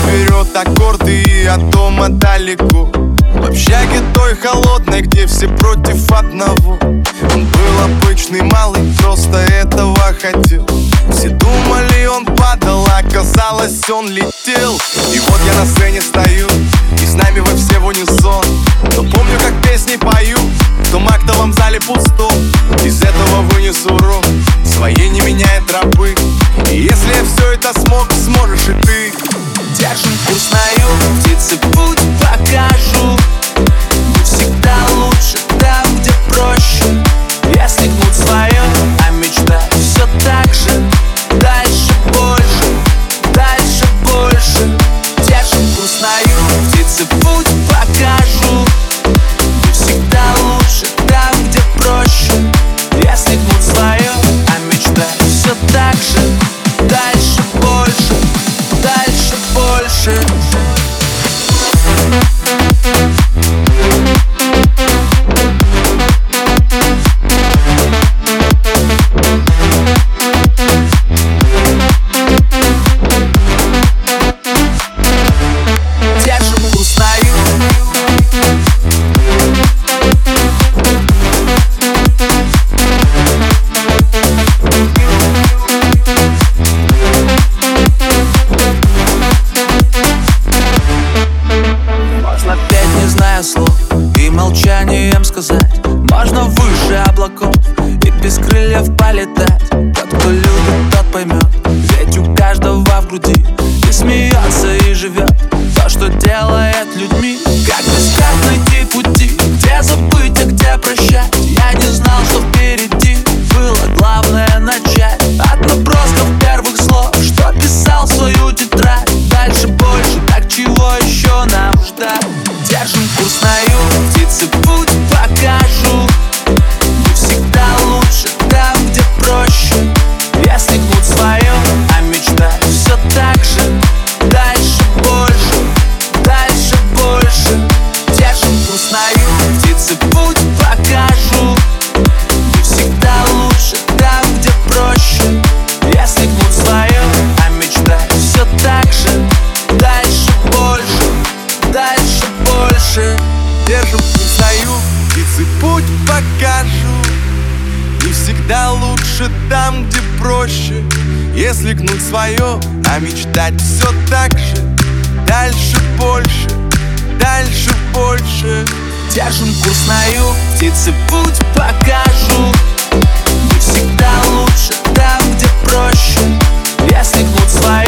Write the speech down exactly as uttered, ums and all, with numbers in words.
берет аккорды и от дома далеко. В общаге той холодной, где все против одного. Он был обычный малый, просто этого хотел. Все думали, он падал, а оказалось, он летел. И вот я на сцене стою, и с нами вы все в унисон. Но помню, как песни пою, в том актовом зале пусто. Из этого вынесу урок, своей не меняя тропы. И если я все это смог, сможешь и ты. Держим курс на юг, птицы путь покажу. Мы всегда лучше там, где проще. Если гнуть свое, а мечтать все так же. Дальше больше, дальше больше. Держим курс на юг, птицы путь покажу. Мы всегда лучше там, где проще. Если гнуть свое, а мечтать все так же. Дальше больше, дальше больше. Держим курс на юг. Можно петь, не зная слов, и молчанием сказать. Можно выше облаков и без крыльев полетать. Тот, кто любит, тот поймет, ведь у каждого в груди и смеется, и живет то, что делает людьми. Как искать, найти пути, где забыть, а где прощать. Я не знал, что впереди, было главное начать. От набросков первых слов, что писал в свою тетрадь. Дальше больше, так чего еще нам ждать? Держим курс на юг, птицы путь покажу. Мы всегда лучше там, где проще. Если гнуть свое, а мечтать все так же. Дальше больше, дальше больше. Держим курс на юг, птицы путь покажу. Мы всегда лучше там, где проще. Если гнуть свое, а мечтать все так же. Дальше больше, дальше больше. Держим курс на юг, птицы путь покажу. Не всегда лучше там, где проще. Если гнуть свое, а мечтать все так же. Дальше больше, дальше больше. Держим курс на юг, птицы путь покажу. Мы всегда лучше там, где проще. Если гнуть свое,